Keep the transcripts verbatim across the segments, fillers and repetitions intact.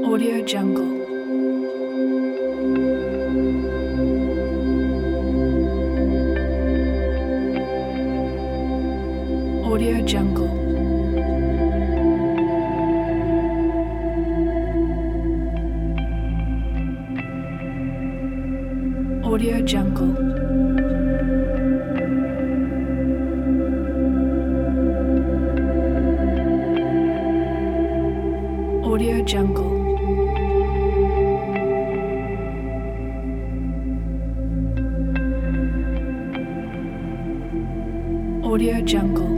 Audio Jungle. Audio Jungle. Audio Jungle. Audio Jungle. Audio Jungle.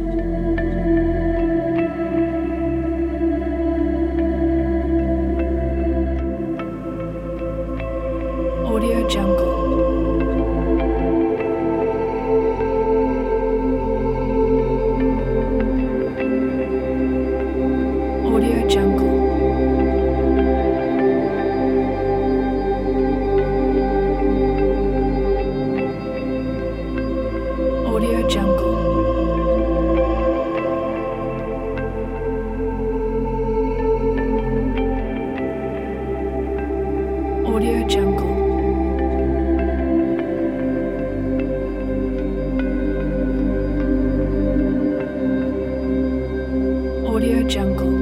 Audio Jungle. Audio Jungle. Audio Jungle. Audio Jungle. Audio Jungle.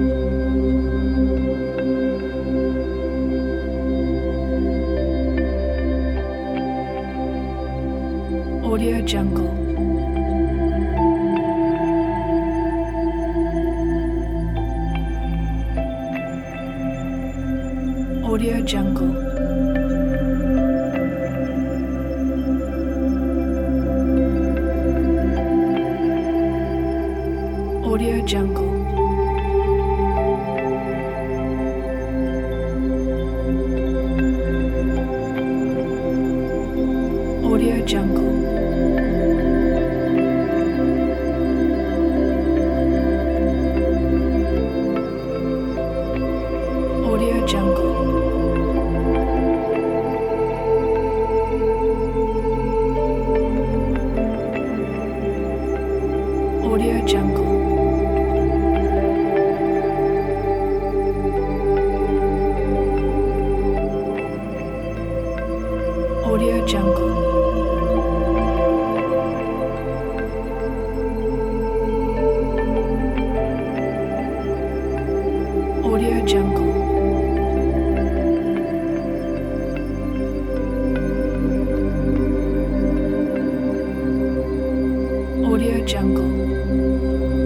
Audio Jungle. Audio Jungle. Audio Jungle. Audio Jungle. Audio Jungle. Audio Jungle. Audio Jungle. Audio Jungle. Audio Jungle.